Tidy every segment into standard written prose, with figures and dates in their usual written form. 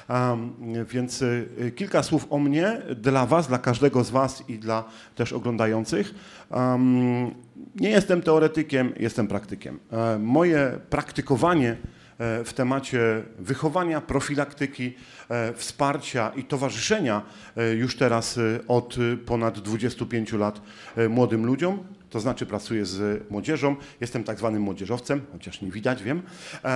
Więc kilka słów o mnie dla was, dla każdego z was i dla też oglądających. Nie jestem teoretykiem, jestem praktykiem. Moje praktykowanie w temacie wychowania, profilaktyki, wsparcia i towarzyszenia już teraz od ponad 25 lat młodym ludziom. To znaczy pracuję z młodzieżą, jestem tak zwanym młodzieżowcem, chociaż nie widać, wiem,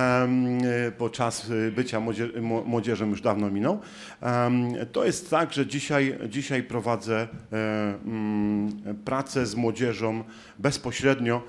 bo czas bycia młodzieżą już dawno minął. To jest tak, że dzisiaj prowadzę pracę z młodzieżą bezpośrednio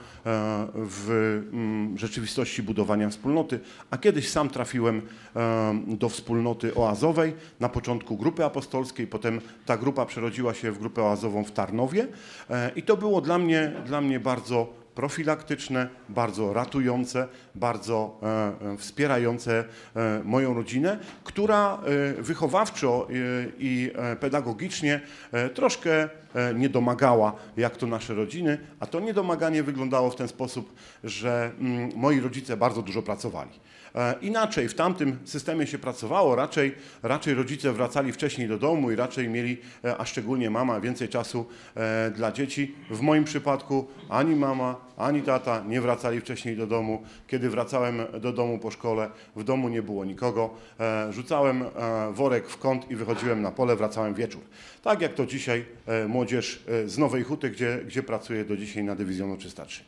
w rzeczywistości budowania wspólnoty, a kiedyś sam trafiłem do wspólnoty oazowej, na początku grupy apostolskiej, potem ta grupa przerodziła się w grupę oazową w Tarnowie i to było dla mnie bardzo profilaktyczne, bardzo ratujące, bardzo wspierające moją rodzinę, która wychowawczo i pedagogicznie troszkę niedomagała, jak to nasze rodziny, a to niedomaganie wyglądało w ten sposób, że moi rodzice bardzo dużo pracowali. Inaczej w tamtym systemie się pracowało, raczej rodzice wracali wcześniej do domu i raczej mieli, a szczególnie mama, więcej czasu dla dzieci. W moim przypadku ani mama, ani tata nie wracali wcześniej do domu. Kiedy wracałem do domu po szkole, w domu nie było nikogo. Rzucałem worek w kąt i wychodziłem na pole, wracałem wieczór. Tak jak to dzisiaj młodzież z Nowej Huty, gdzie pracuję do dzisiaj na dywizjonu 303.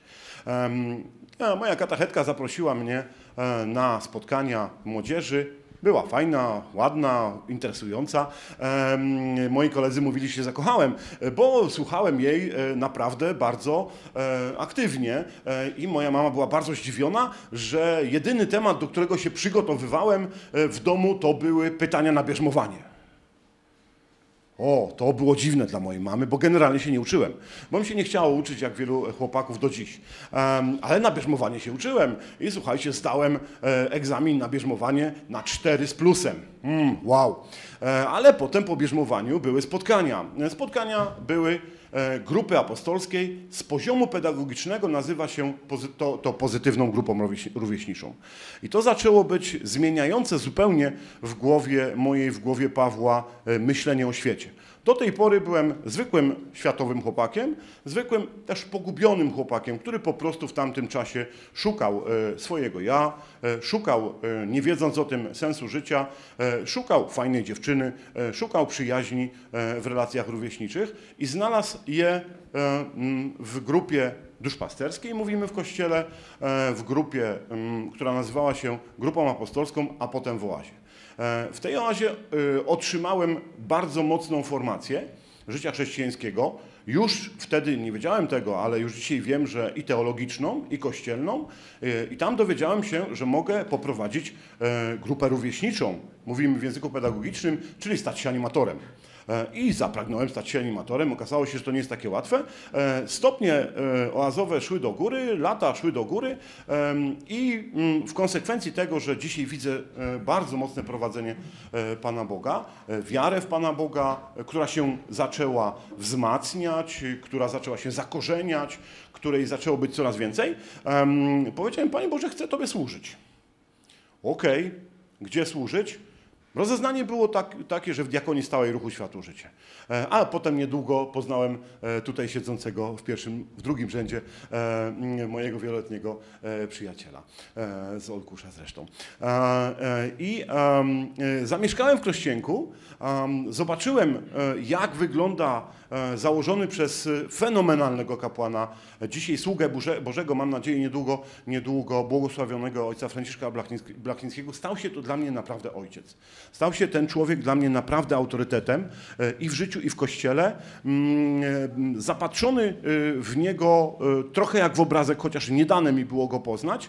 Moja katechetka zaprosiła mnie na spotkania młodzieży. Była fajna, ładna, interesująca. Moi koledzy mówili, że się zakochałem, bo słuchałem jej naprawdę bardzo aktywnie i moja mama była bardzo zdziwiona, że jedyny temat, do którego się przygotowywałem w domu, to były pytania na bierzmowanie. O, to było dziwne dla mojej mamy, bo generalnie się nie uczyłem, bo mi się nie chciało uczyć jak wielu chłopaków do dziś. Ale na bierzmowanie się uczyłem i słuchajcie, zdałem egzamin na bierzmowanie na 4 z plusem. Wow. Ale potem po bierzmowaniu były spotkania. Spotkania były grupy apostolskiej z poziomu pedagogicznego nazywa się to pozytywną grupą rówieśniczą. I to zaczęło być zmieniające zupełnie w głowie mojej, w głowie Pawła myślenie o świecie. Do tej pory byłem zwykłym światowym chłopakiem, zwykłym też pogubionym chłopakiem, który po prostu w tamtym czasie szukał swojego ja, szukał, nie wiedząc o tym, sensu życia, szukał fajnej dziewczyny, szukał przyjaźni w relacjach rówieśniczych i znalazł je w grupie duszpasterskiej, mówimy w Kościele, w grupie, która nazywała się Grupą Apostolską, a potem w oazie. W tej oazie otrzymałem bardzo mocną formację życia chrześcijańskiego. Już wtedy nie wiedziałem tego, ale już dzisiaj wiem, że i teologiczną, i kościelną. I tam dowiedziałem się, że mogę poprowadzić grupę rówieśniczą, mówimy w języku pedagogicznym, czyli stać się animatorem. I zapragnąłem stać się animatorem. Okazało się, że to nie jest takie łatwe. Stopnie oazowe szły do góry, lata szły do góry i w konsekwencji tego, że dzisiaj widzę bardzo mocne prowadzenie Pana Boga, wiarę w Pana Boga, która się zaczęła wzmacniać, która zaczęła się zakorzeniać, której zaczęło być coraz więcej, powiedziałem: Panie Boże, chcę Tobie służyć. Okej, gdzie służyć? Rozeznanie było takie, że w diakonii stałej Ruchu Światło Życie. A potem niedługo poznałem tutaj siedzącego w drugim rzędzie mojego wieloletniego przyjaciela, z Olkusza zresztą. I zamieszkałem w Krościenku, zobaczyłem, jak wygląda założony przez fenomenalnego kapłana, dzisiaj sługę Bożego, mam nadzieję niedługo błogosławionego ojca Franciszka Blachnickiego. Stał się to dla mnie naprawdę ojciec. Stał się ten człowiek dla mnie naprawdę autorytetem i w życiu, i w Kościele. Zapatrzony w niego trochę jak w obrazek, chociaż nie dane mi było go poznać,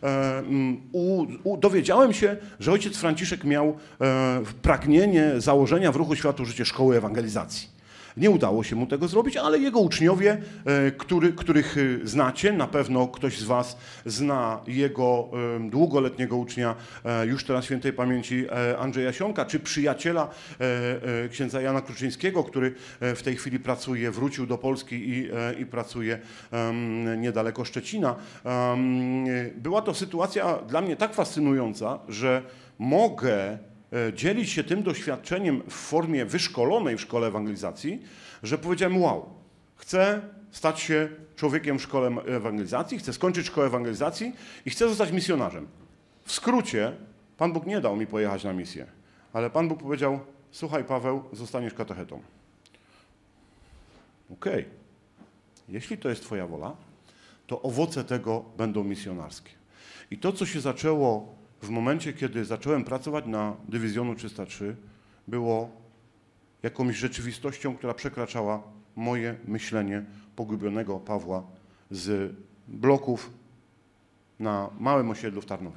dowiedziałem się, że ojciec Franciszek miał pragnienie założenia w Ruchu Światło Życie szkoły ewangelizacji. Nie udało się mu tego zrobić, ale jego uczniowie, których znacie, na pewno ktoś z was zna jego długoletniego ucznia, już teraz świętej pamięci Andrzeja Sionka, czy przyjaciela księdza Jana Kruczyńskiego, który w tej chwili pracuje, wrócił do Polski i pracuje niedaleko Szczecina. Była to sytuacja dla mnie tak fascynująca, że mogę dzielić się tym doświadczeniem w formie wyszkolonej w szkole ewangelizacji, że powiedziałem: wow, chcę stać się człowiekiem w szkole ewangelizacji, chcę skończyć szkołę ewangelizacji i chcę zostać misjonarzem. W skrócie, Pan Bóg nie dał mi pojechać na misję, ale Pan Bóg powiedział: słuchaj, Paweł, zostaniesz katechetą. Okej. Jeśli to jest Twoja wola, to owoce tego będą misjonarskie. I to, co się zaczęło w momencie, kiedy zacząłem pracować na Dywizjonu 303, było jakąś rzeczywistością, która przekraczała moje myślenie pogubionego Pawła z bloków na małym osiedlu w Tarnowie.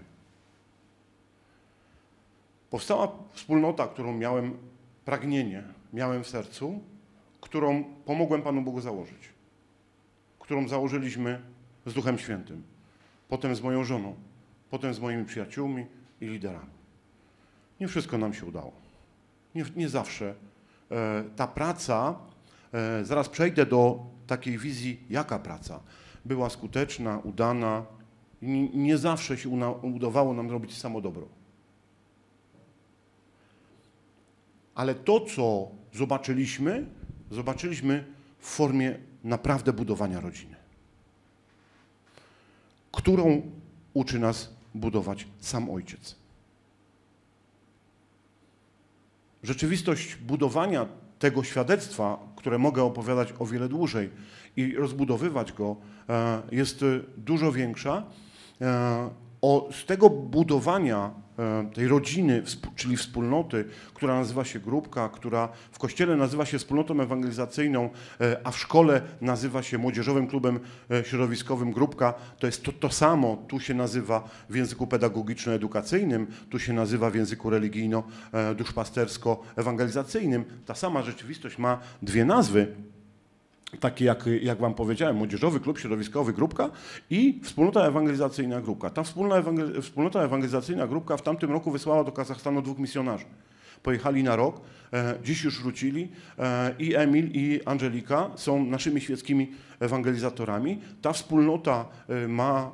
Powstała wspólnota, którą miałem pragnienie, miałem w sercu, którą pomogłem Panu Bogu założyć, którą założyliśmy z Duchem Świętym, potem z moją żoną, potem z moimi przyjaciółmi i liderami. Nie wszystko nam się udało. Nie zawsze ta praca, zaraz przejdę do takiej wizji, jaka praca była skuteczna, udana i nie zawsze się udawało nam robić samo dobro. Ale to, co zobaczyliśmy w formie naprawdę budowania rodziny, którą uczy nas budować sam Ojciec. Rzeczywistość budowania tego świadectwa, które mogę opowiadać o wiele dłużej i rozbudowywać go, jest dużo większa. Z tego budowania tej rodziny, czyli wspólnoty, która nazywa się Grupka, która w kościele nazywa się wspólnotą ewangelizacyjną, a w szkole nazywa się Młodzieżowym Klubem Środowiskowym Grupka, to jest to samo, tu się nazywa w języku pedagogiczno-edukacyjnym, tu się nazywa w języku religijno-duszpastersko-ewangelizacyjnym. Ta sama rzeczywistość ma dwie nazwy, takie jak wam powiedziałem, Młodzieżowy Klub Środowiskowy Grupka i Wspólnota Ewangelizacyjna Grupka. Ta wspólnota ewangelizacyjna Grupka w tamtym roku wysłała do Kazachstanu 2 misjonarzy. Pojechali na rok, dziś już wrócili i Emil i Angelika są naszymi świeckimi ewangelizatorami. Ta wspólnota ma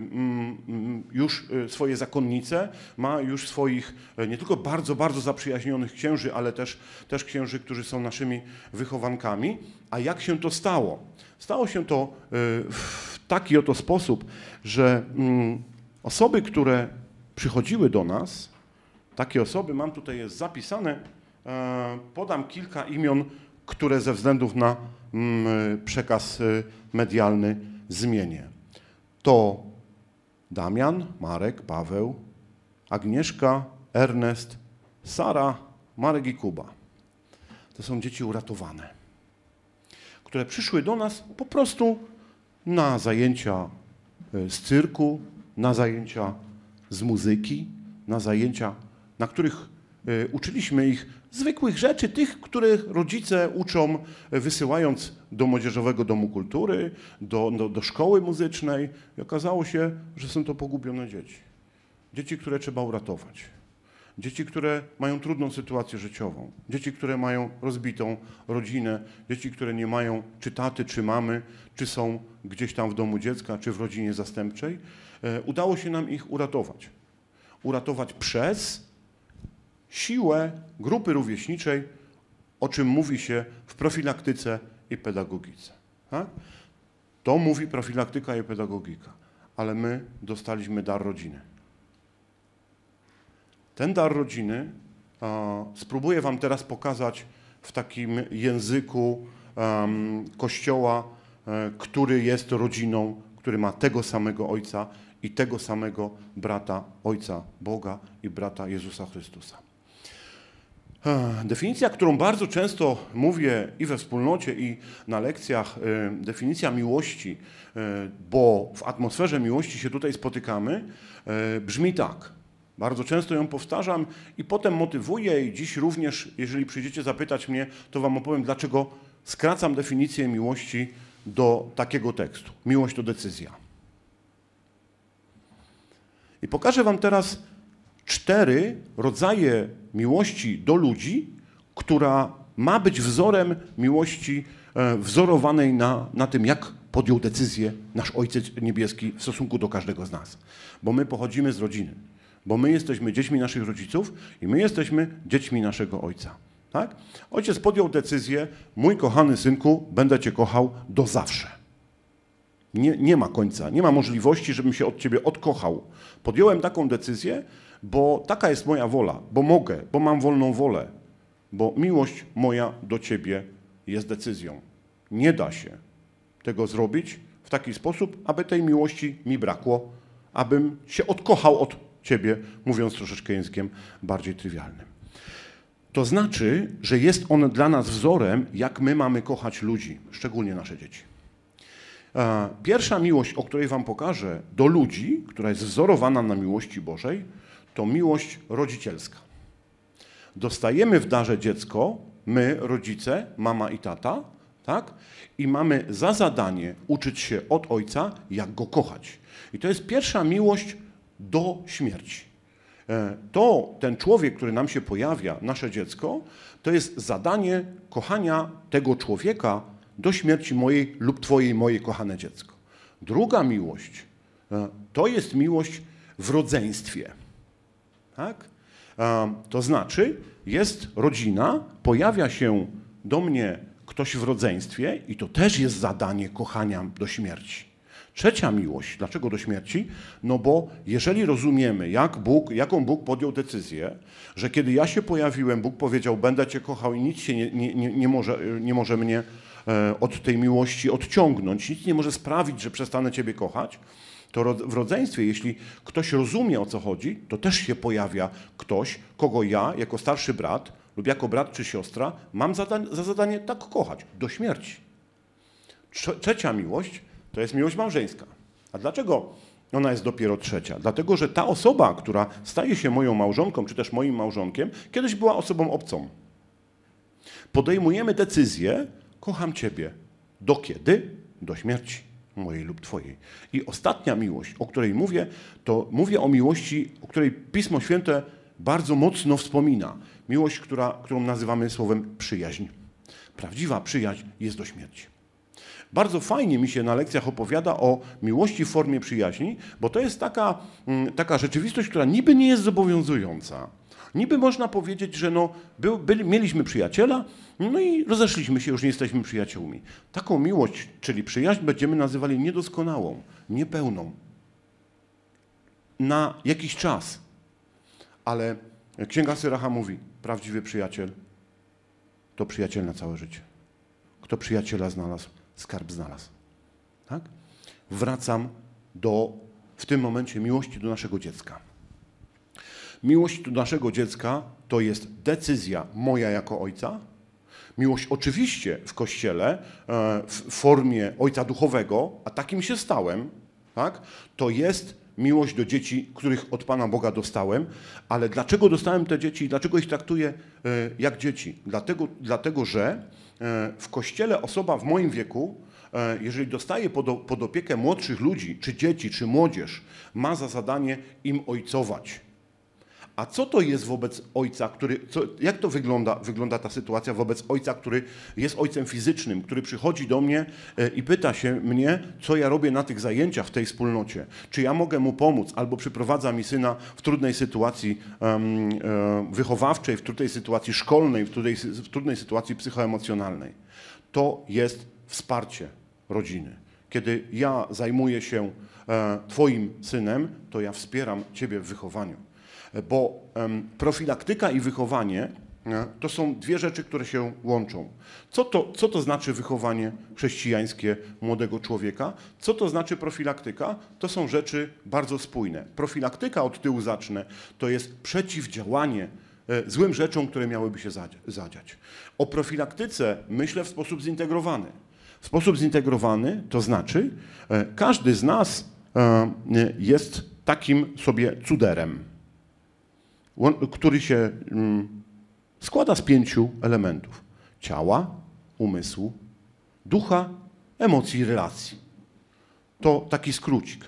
już swoje zakonnice, ma już swoich nie tylko bardzo, bardzo zaprzyjaźnionych księży, ale też księży, którzy są naszymi wychowankami. A jak się to stało? Stało się to w taki oto sposób, że osoby, które przychodziły do nas, takie osoby, mam tutaj jest zapisane, podam kilka imion, które ze względów na przekaz medialny zmienię. To Damian, Marek, Paweł, Agnieszka, Ernest, Sara, Marek i Kuba. To są dzieci uratowane, które przyszły do nas po prostu na zajęcia z cyrku, na zajęcia z muzyki, na zajęcia, na których uczyliśmy ich zwykłych rzeczy, tych, których rodzice uczą, wysyłając do Młodzieżowego Domu Kultury, do szkoły muzycznej. I okazało się, że są to pogubione dzieci. Dzieci, które trzeba uratować. Dzieci, które mają trudną sytuację życiową. Dzieci, które mają rozbitą rodzinę. Dzieci, które nie mają czy taty, czy mamy, czy są gdzieś tam w domu dziecka, czy w rodzinie zastępczej. Udało się nam ich uratować. Uratować przez siłę grupy rówieśniczej, o czym mówi się w profilaktyce i pedagogice. Tak? To mówi profilaktyka i pedagogika, ale my dostaliśmy dar rodziny. Ten dar rodziny spróbuję wam teraz pokazać w takim języku Kościoła, który jest rodziną, który ma tego samego Ojca i tego samego brata Ojca Boga i brata Jezusa Chrystusa. Definicja, którą bardzo często mówię i we wspólnocie, i na lekcjach, definicja miłości, bo w atmosferze miłości się tutaj spotykamy, brzmi tak. Bardzo często ją powtarzam i potem motywuję i dziś również, jeżeli przyjdziecie zapytać mnie, to wam opowiem, dlaczego skracam definicję miłości do takiego tekstu. Miłość to decyzja. I pokażę wam teraz 4 rodzaje miłości do ludzi, która ma być wzorem miłości wzorowanej na tym, jak podjął decyzję nasz Ojciec Niebieski w stosunku do każdego z nas. Bo my pochodzimy z rodziny. bo my jesteśmy dziećmi naszych rodziców i my jesteśmy dziećmi naszego Ojca. Tak? Ojciec podjął decyzję, mój kochany synku, będę cię kochał do zawsze. Nie ma końca, nie ma możliwości, żebym się od ciebie odkochał. Podjąłem taką decyzję, bo taka jest moja wola, bo mogę, bo mam wolną wolę, bo miłość moja do ciebie jest decyzją. Nie da się tego zrobić w taki sposób, aby tej miłości mi brakło, abym się odkochał od ciebie, mówiąc troszeczkę językiem bardziej trywialnym. To znaczy, że jest on dla nas wzorem, jak my mamy kochać ludzi, szczególnie nasze dzieci. Pierwsza miłość, o której wam pokażę, do ludzi, która jest wzorowana na miłości Bożej, to miłość rodzicielska. Dostajemy w darze dziecko, my, rodzice, mama i tata, tak? I mamy za zadanie uczyć się od ojca, jak go kochać. I to jest pierwsza miłość do śmierci. To ten człowiek, który nam się pojawia, nasze dziecko, to jest zadanie kochania tego człowieka do śmierci mojej lub twojej, moje kochane dziecko. Druga miłość to jest miłość w rodzeństwie. Tak? To znaczy, jest rodzina, pojawia się do mnie ktoś w rodzeństwie i to też jest zadanie kochania do śmierci. Trzecia miłość. Dlaczego do śmierci? No bo jeżeli rozumiemy, jaką Bóg podjął decyzję, że kiedy ja się pojawiłem, Bóg powiedział, będę cię kochał i nic się nie może mnie od tej miłości odciągnąć, nic nie może sprawić, że przestanę ciebie kochać, to w rodzeństwie, jeśli ktoś rozumie, o co chodzi, to też się pojawia ktoś, kogo ja, jako starszy brat lub jako brat czy siostra, mam za zadanie tak kochać, do śmierci. Trzecia miłość to jest miłość małżeńska. A dlaczego ona jest dopiero trzecia? Dlatego, że ta osoba, która staje się moją małżonką, czy też moim małżonkiem, kiedyś była osobą obcą. Podejmujemy decyzję, kocham ciebie. Do kiedy? Do śmierci mojej lub twojej. I ostatnia miłość, o której mówię, to mówię o miłości, o której Pismo Święte bardzo mocno wspomina. Miłość, którą nazywamy słowem przyjaźń. Prawdziwa przyjaźń jest do śmierci. Bardzo fajnie mi się na lekcjach opowiada o miłości w formie przyjaźni, bo to jest taka rzeczywistość, która niby nie jest zobowiązująca. Niby można powiedzieć, że mieliśmy przyjaciela, no i rozeszliśmy się, już nie jesteśmy przyjaciółmi. Taką miłość, czyli przyjaźń, będziemy nazywali niedoskonałą, niepełną. Na jakiś czas. Ale Księga Syracha mówi, prawdziwy przyjaciel to przyjaciel na całe życie. Kto przyjaciela znalazł, skarb znalazł. Tak? Wracam w tym momencie miłości do naszego dziecka. Miłość do naszego dziecka to jest decyzja moja jako ojca. Miłość oczywiście w Kościele, w formie ojca duchowego, a takim się stałem, tak? To jest miłość do dzieci, których od Pana Boga dostałem. Ale dlaczego dostałem te dzieci i dlaczego ich traktuję jak dzieci? Dlatego, że w Kościele osoba w moim wieku, jeżeli dostaje pod opiekę młodszych ludzi, czy dzieci, czy młodzież, ma za zadanie im ojcować. A co to jest wobec ojca, jak to wygląda ta sytuacja wobec ojca, który jest ojcem fizycznym, który przychodzi do mnie i pyta się mnie, co ja robię na tych zajęciach w tej wspólnocie, czy ja mogę mu pomóc, albo przyprowadza mi syna w trudnej sytuacji wychowawczej, w trudnej sytuacji szkolnej, w trudnej sytuacji psychoemocjonalnej. To jest wsparcie rodziny. Kiedy ja zajmuję się twoim synem, to ja wspieram ciebie w wychowaniu. Bo profilaktyka i wychowanie to są dwie rzeczy, które się łączą. Co to znaczy wychowanie chrześcijańskie młodego człowieka? Co to znaczy profilaktyka? To są rzeczy bardzo spójne. Profilaktyka, od tyłu zacznę, to jest przeciwdziałanie złym rzeczom, które miałyby się zadziać. O profilaktyce myślę w sposób zintegrowany. W sposób zintegrowany to znaczy, każdy z nas jest takim sobie cuderem, który się składa z 5 elementów. Ciała, umysłu, ducha, emocji i relacji. To taki skrócik.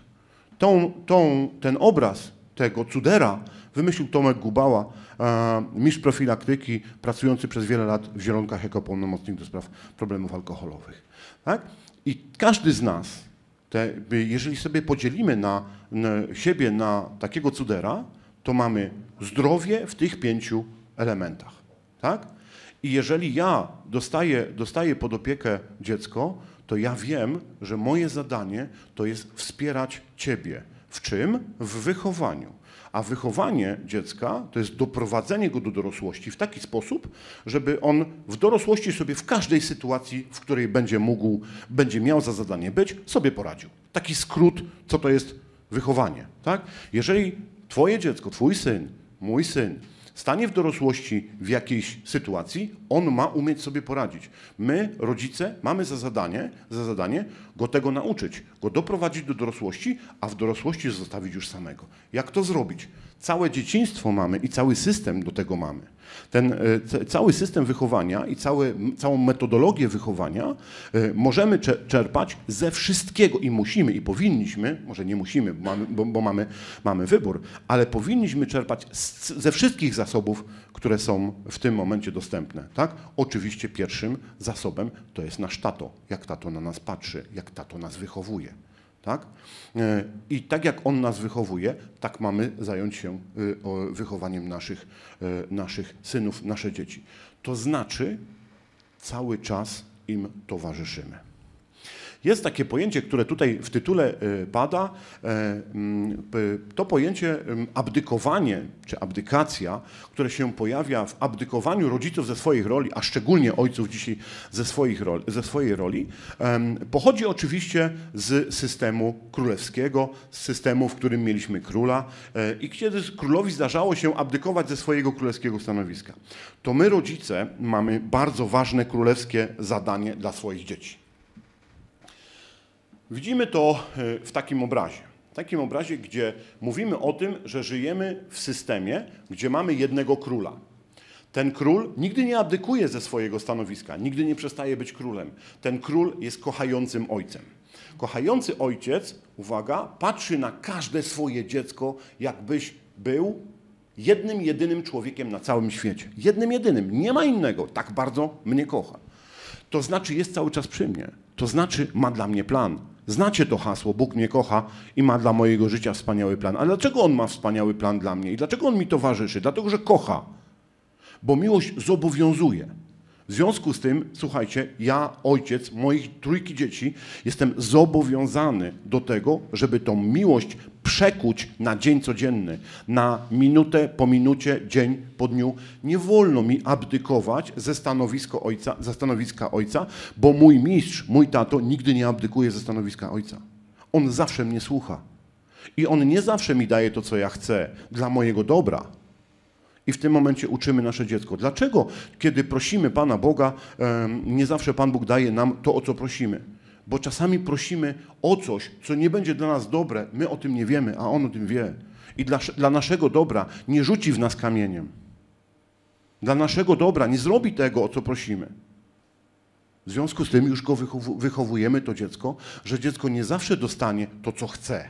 Ten obraz tego cudera wymyślił Tomek Gubała, mistrz profilaktyki, pracujący przez wiele lat w Zielonkach jako pełnomocnik do spraw problemów alkoholowych. Tak? I każdy z nas, jeżeli sobie podzielimy siebie na takiego cudera, to mamy zdrowie w tych 5 elementach, tak? I jeżeli ja dostaję pod opiekę dziecko, to ja wiem, że moje zadanie to jest wspierać Ciebie. W czym? W wychowaniu. A wychowanie dziecka to jest doprowadzenie go do dorosłości w taki sposób, żeby on w dorosłości sobie w każdej sytuacji, w której będzie miał za zadanie być, sobie poradził. Taki skrót, co to jest wychowanie, tak? Jeżeli Twoje dziecko, Twój syn, mój syn stanie w dorosłości w jakiejś sytuacji, on ma umieć sobie poradzić. My, rodzice, mamy za zadanie go tego nauczyć, go doprowadzić do dorosłości, a w dorosłości zostawić już samego. Jak to zrobić? Całe dzieciństwo mamy i cały system do tego mamy. Ten cały system wychowania i całą metodologię wychowania możemy czerpać ze wszystkiego i musimy, i powinniśmy, może nie musimy, bo mamy wybór, ale powinniśmy czerpać ze wszystkich zasobów, które są w tym momencie dostępne. Tak? Oczywiście pierwszym zasobem to jest nasz tato, jak tato na nas patrzy, jak tato nas wychowuje. Tak? I tak jak on nas wychowuje, tak mamy zająć się wychowaniem naszych synów, nasze dzieci. To znaczy cały czas im towarzyszymy. Jest takie pojęcie, które tutaj w tytule pada, to pojęcie abdykowanie, czy abdykacja, które się pojawia w abdykowaniu rodziców ze swoich roli, a szczególnie ojców dzisiaj ze swojej roli, pochodzi oczywiście z systemu królewskiego, z systemu, w którym mieliśmy króla i kiedy królowi zdarzało się abdykować ze swojego królewskiego stanowiska. To my, rodzice, mamy bardzo ważne królewskie zadanie dla swoich dzieci. Widzimy to w takim obrazie, gdzie mówimy o tym, że żyjemy w systemie, gdzie mamy jednego króla. Ten król nigdy nie abdykuje ze swojego stanowiska, nigdy nie przestaje być królem. Ten król jest kochającym ojcem. Kochający ojciec, uwaga, patrzy na każde swoje dziecko, jakbyś był jednym, jedynym człowiekiem na całym świecie. Jednym, jedynym. Nie ma innego. Tak bardzo mnie kocha. To znaczy jest cały czas przy mnie. To znaczy ma dla mnie plan. Znacie to hasło, Bóg mnie kocha i ma dla mojego życia wspaniały plan. Ale dlaczego On ma wspaniały plan dla mnie? I dlaczego On mi towarzyszy? Dlatego, że kocha. Bo miłość zobowiązuje. W związku z tym, słuchajcie, ja, ojciec moich 3 dzieci, jestem zobowiązany do tego, żeby tą miłość przekuć na dzień codzienny, na minutę po minucie, dzień po dniu. Nie wolno mi abdykować ze stanowiska ojca, bo mój mistrz, mój tato nigdy nie abdykuje ze stanowiska ojca. On zawsze mnie słucha. I on nie zawsze mi daje to, co ja chcę, dla mojego dobra. I w tym momencie uczymy nasze dziecko. Dlaczego, kiedy prosimy Pana Boga, nie zawsze Pan Bóg daje nam to, o co prosimy? Bo czasami prosimy o coś, co nie będzie dla nas dobre. My o tym nie wiemy, a On o tym wie. I dla naszego dobra nie rzuci w nas kamieniem. Dla naszego dobra nie zrobi tego, o co prosimy. W związku z tym już go wychowujemy, to dziecko, że dziecko nie zawsze dostanie to, co chce.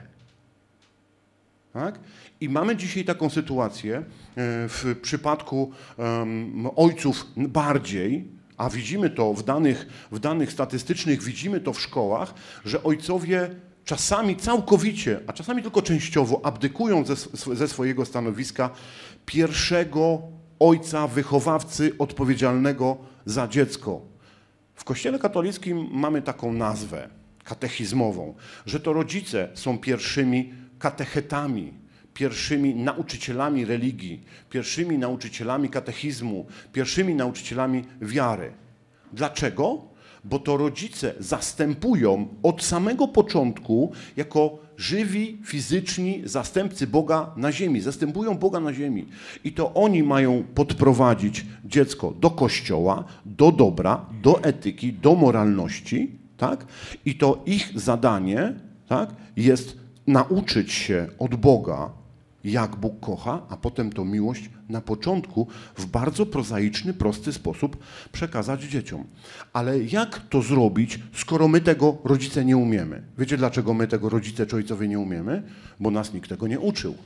Tak? I mamy dzisiaj taką sytuację w przypadku ojców bardziej, a widzimy to w danych statystycznych, widzimy to w szkołach, że ojcowie czasami całkowicie, a czasami tylko częściowo abdykują ze swojego stanowiska pierwszego ojca, wychowawcy odpowiedzialnego za dziecko. W Kościele katolickim mamy taką nazwę katechizmową, że to rodzice są pierwszymi katechetami, pierwszymi nauczycielami religii, pierwszymi nauczycielami katechizmu, pierwszymi nauczycielami wiary. Dlaczego? Bo to rodzice zastępują od samego początku jako żywi, fizyczni zastępcy Boga na ziemi. Zastępują Boga na ziemi. I to oni mają podprowadzić dziecko do Kościoła, do dobra, do etyki, do moralności. Tak? I to ich zadanie, tak, jest nauczyć się od Boga, jak Bóg kocha, a potem tą miłość na początku w bardzo prozaiczny, prosty sposób przekazać dzieciom. Ale jak to zrobić, skoro my tego rodzice nie umiemy? Wiecie, dlaczego my tego rodzice czy ojcowie nie umiemy? Bo nas nikt tego nie uczył.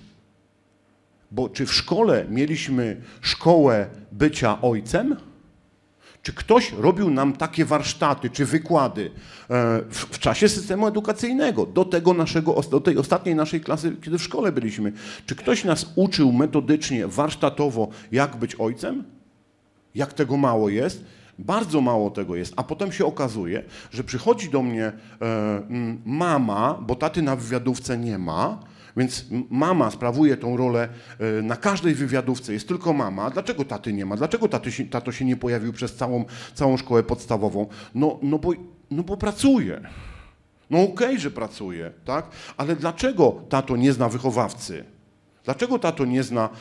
Bo czy w szkole mieliśmy szkołę bycia ojcem? Czy ktoś robił nam takie warsztaty czy wykłady w czasie systemu edukacyjnego, do tej ostatniej naszej klasy, kiedy w szkole byliśmy? Czy ktoś nas uczył metodycznie, warsztatowo, jak być ojcem? Jak tego mało jest? Bardzo mało tego jest, a potem się okazuje, że przychodzi do mnie mama, bo taty na wywiadówce nie ma, więc mama sprawuje tą rolę na każdej wywiadówce, jest tylko mama. Dlaczego taty nie ma? Dlaczego tato się nie pojawił przez całą szkołę podstawową? No bo pracuje. No okej, że pracuje, tak? Ale dlaczego tato nie zna wychowawcy? Dlaczego tato nie zna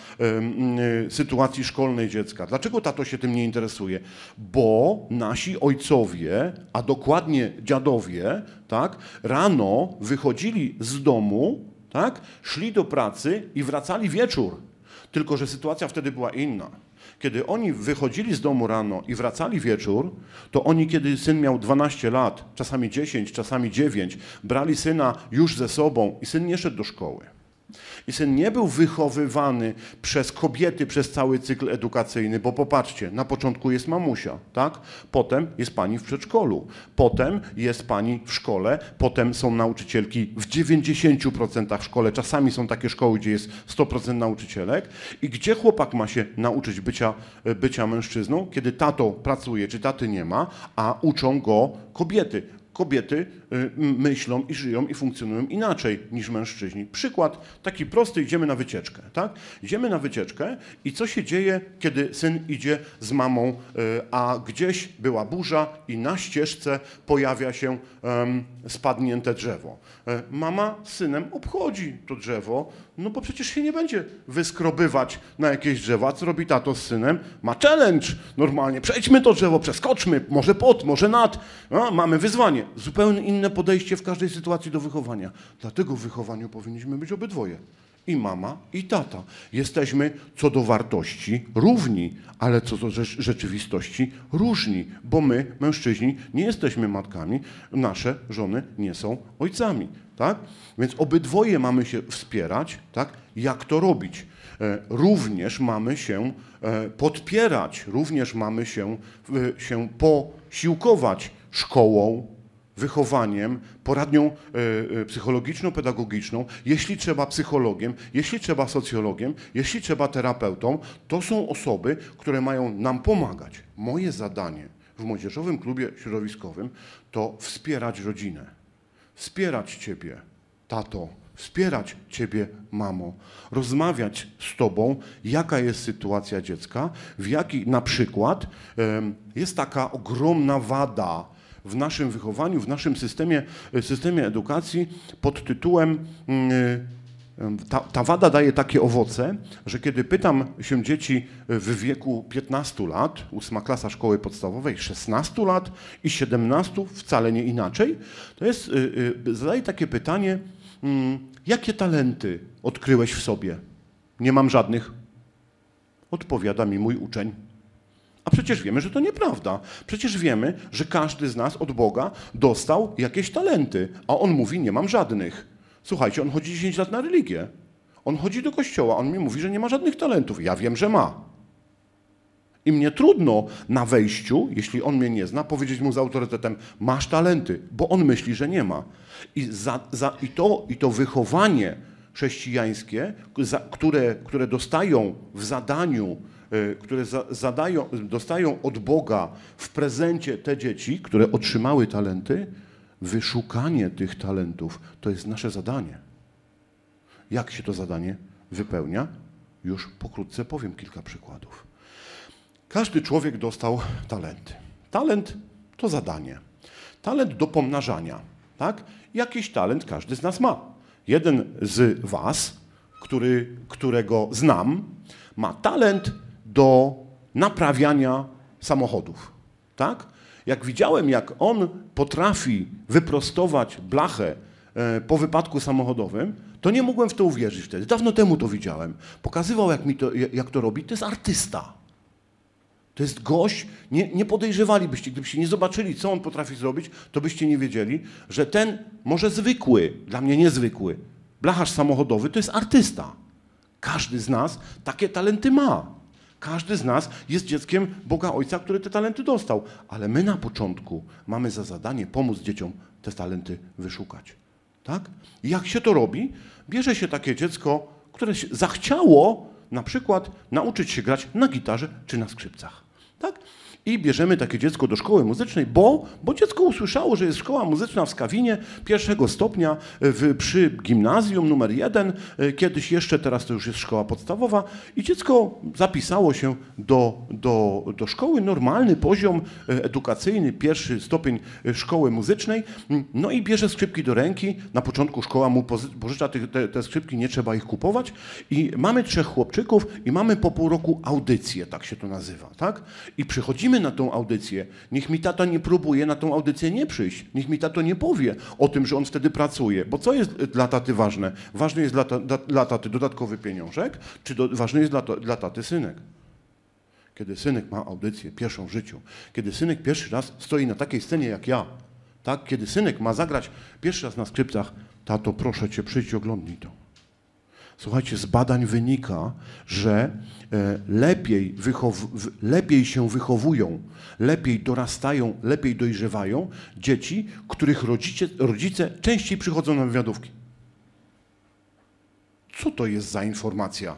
sytuacji szkolnej dziecka? Dlaczego tato się tym nie interesuje? Bo nasi ojcowie, a dokładnie dziadowie, tak, rano wychodzili z domu, tak, szli do pracy i wracali wieczór. Tylko że sytuacja wtedy była inna. Kiedy oni wychodzili z domu rano i wracali wieczór, to oni, kiedy syn miał 12 lat, czasami 10, czasami 9, brali syna już ze sobą i syn nie szedł do szkoły. I syn nie był wychowywany przez kobiety przez cały cykl edukacyjny, bo popatrzcie, na początku jest mamusia, tak? Potem jest pani w przedszkolu, potem jest pani w szkole, potem są nauczycielki w 90% w szkole, czasami są takie szkoły, gdzie jest 100% nauczycielek. I gdzie chłopak ma się nauczyć bycia mężczyzną, kiedy tato pracuje, czy taty nie ma, a uczą go kobiety. Kobiety myślą i żyją i funkcjonują inaczej niż mężczyźni. Przykład taki prosty, idziemy na wycieczkę, tak? Idziemy na wycieczkę i co się dzieje, kiedy syn idzie z mamą, a gdzieś była burza i na ścieżce pojawia się spadnięte drzewo. Mama z synem obchodzi to drzewo, no bo przecież się nie będzie wyskrobywać na jakieś drzewo. A co robi tato z synem? Ma challenge normalnie. Przejdźmy to drzewo, przeskoczmy, może pod, może nad. No, mamy wyzwanie. Zupełnie inne podejście w każdej sytuacji do wychowania. Dlatego w wychowaniu powinniśmy być obydwoje. I mama, i tata. Jesteśmy co do wartości równi, ale co do rzeczywistości różni, bo my, mężczyźni, nie jesteśmy matkami, nasze żony nie są ojcami, tak? Więc obydwoje mamy się wspierać, tak? Jak to robić? Również mamy się podpierać, również mamy się posiłkować szkołą, wychowaniem, poradnią psychologiczno-pedagogiczną, jeśli trzeba psychologiem, jeśli trzeba socjologiem, jeśli trzeba terapeutą, to są osoby, które mają nam pomagać. Moje zadanie w Młodzieżowym Klubie Środowiskowym to wspierać rodzinę, wspierać ciebie, tato, wspierać ciebie, mamo, rozmawiać z tobą, jaka jest sytuacja dziecka, na przykład jest taka ogromna wada w naszym wychowaniu, w naszym systemie edukacji pod tytułem ta wada daje takie owoce, że kiedy pytam się dzieci w wieku 15 lat, 8 klasa szkoły podstawowej, 16 lat i 17, wcale nie inaczej, to jest, zadaję takie pytanie, jakie talenty odkryłeś w sobie? Nie mam żadnych. Odpowiada mi mój uczeń. A przecież wiemy, że to nieprawda. Przecież wiemy, że każdy z nas od Boga dostał jakieś talenty, a on mówi, nie mam żadnych. Słuchajcie, on chodzi 10 lat na religię. On chodzi do kościoła, on mi mówi, że nie ma żadnych talentów. Ja wiem, że ma. I mnie trudno na wejściu, jeśli on mnie nie zna, powiedzieć mu z autorytetem, masz talenty, bo on myśli, że nie ma. I to wychowanie chrześcijańskie, które dostają w zadaniu, dostają od Boga w prezencie te dzieci, które otrzymały talenty, wyszukanie tych talentów to jest nasze zadanie. Jak się to zadanie wypełnia? Już pokrótce powiem kilka przykładów. Każdy człowiek dostał talenty. Talent to zadanie. Talent do pomnażania. Tak? Jakiś talent każdy z nas ma. Jeden z was, którego znam, ma talent do naprawiania samochodów. Tak? Jak widziałem, jak on potrafi wyprostować blachę po wypadku samochodowym, to nie mogłem w to uwierzyć wtedy. Dawno temu to widziałem. Pokazywał, jak to robi. To jest artysta. To jest gość, nie podejrzewalibyście, gdybyście nie zobaczyli, co on potrafi zrobić, to byście nie wiedzieli, że ten, może zwykły, dla mnie niezwykły, blacharz samochodowy to jest artysta. Każdy z nas takie talenty ma. Każdy z nas jest dzieckiem Boga Ojca, który te talenty dostał. Ale my na początku mamy za zadanie pomóc dzieciom te talenty wyszukać. Tak? I jak się to robi? Bierze się takie dziecko, które zachciało na przykład nauczyć się grać na gitarze czy na skrzypcach. Tak? I bierzemy takie dziecko do szkoły muzycznej, bo dziecko usłyszało, że jest szkoła muzyczna w Skawinie pierwszego stopnia przy gimnazjum numer 1, kiedyś jeszcze, teraz to już jest szkoła podstawowa i dziecko zapisało się do szkoły, normalny poziom edukacyjny, pierwszy stopień szkoły muzycznej, no i bierze skrzypki do ręki, na początku szkoła mu pożycza te skrzypki, nie trzeba ich kupować i mamy 3 chłopczyków i mamy po pół roku audycję, tak się to nazywa, tak? I przychodzimy na tą audycję. Niech mi tata nie próbuje na tą audycję nie przyjść. Niech mi tato nie powie o tym, że on wtedy pracuje. Bo co jest dla taty ważne? Ważny jest dla taty dodatkowy pieniążek, czy ważny jest dla taty synek? Kiedy synek ma audycję pierwszą w życiu, kiedy synek pierwszy raz stoi na takiej scenie jak ja, tak? Kiedy synek ma zagrać pierwszy raz na skrzypcach, tato, proszę cię, przyjdź i oglądnij to. Słuchajcie, z badań wynika, że lepiej się wychowują, lepiej dorastają, lepiej dojrzewają dzieci, których rodzice częściej przychodzą na wywiadówki. Co to jest za informacja?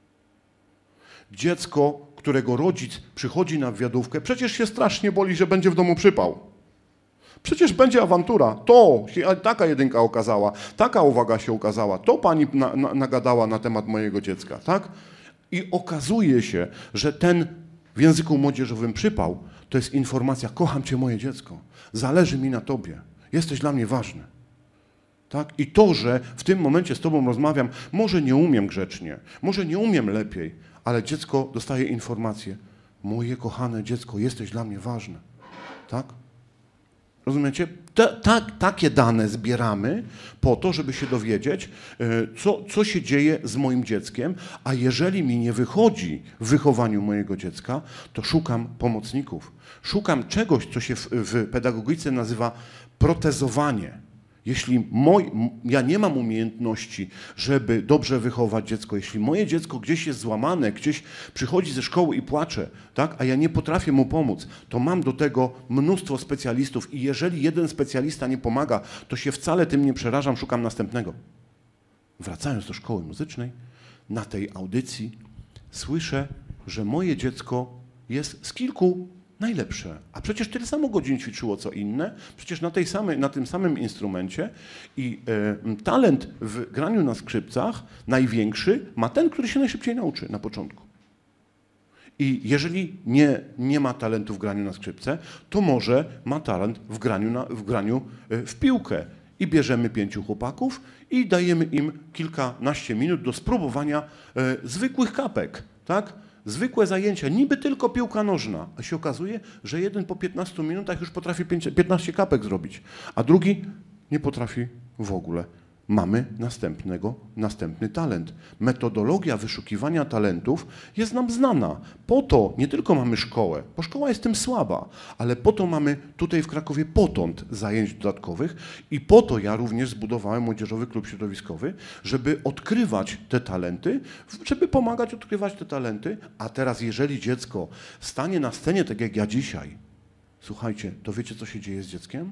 Dziecko, którego rodzic przychodzi na wywiadówkę, przecież się strasznie boli, że będzie w domu przypał. Przecież będzie awantura. To się taka jedynka okazała, taka uwaga się okazała, to pani nagadała na temat mojego dziecka, tak? I okazuje się, że ten w języku młodzieżowym przypał to jest informacja: kocham cię, moje dziecko, zależy mi na tobie, jesteś dla mnie ważny. Tak? I to, że w tym momencie z tobą rozmawiam, może nie umiem grzecznie, może nie umiem lepiej, ale dziecko dostaje informację: moje kochane dziecko, jesteś dla mnie ważne. Tak? Rozumiecie? Takie dane zbieramy po to, żeby się dowiedzieć, co się dzieje z moim dzieckiem, a jeżeli mi nie wychodzi w wychowaniu mojego dziecka, to szukam pomocników. Szukam czegoś, co się w pedagogice nazywa protezowanie. Jeśli ja nie mam umiejętności, żeby dobrze wychować dziecko, jeśli moje dziecko gdzieś jest złamane, gdzieś przychodzi ze szkoły i płacze, tak, a ja nie potrafię mu pomóc, to mam do tego mnóstwo specjalistów i jeżeli jeden specjalista nie pomaga, to się wcale tym nie przerażam, szukam następnego. Wracając do szkoły muzycznej, na tej audycji słyszę, że moje dziecko jest z kilku najlepsze. A przecież tyle samo godzin ćwiczyło co inne, przecież na tym samym instrumencie i talent w graniu na skrzypcach największy ma ten, który się najszybciej nauczy na początku. I jeżeli nie ma talentu w graniu na skrzypce, to może ma talent w graniu w piłkę. I bierzemy 5 chłopaków i dajemy im kilkanaście minut do spróbowania zwykłych kapek, tak? Zwykłe zajęcia, niby tylko piłka nożna, a się okazuje, że jeden po 15 minutach już potrafi 15 kapek zrobić, a drugi nie potrafi w ogóle. Mamy następny talent. Metodologia wyszukiwania talentów jest nam znana. Po to nie tylko mamy szkołę, bo szkoła jest tym słaba, ale po to mamy tutaj w Krakowie potąd zajęć dodatkowych i po to ja również zbudowałem Młodzieżowy Klub Środowiskowy, żeby odkrywać te talenty, żeby pomagać odkrywać te talenty, a teraz jeżeli dziecko stanie na scenie tak jak ja dzisiaj, słuchajcie, to wiecie, co się dzieje z dzieckiem?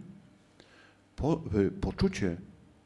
Poczucie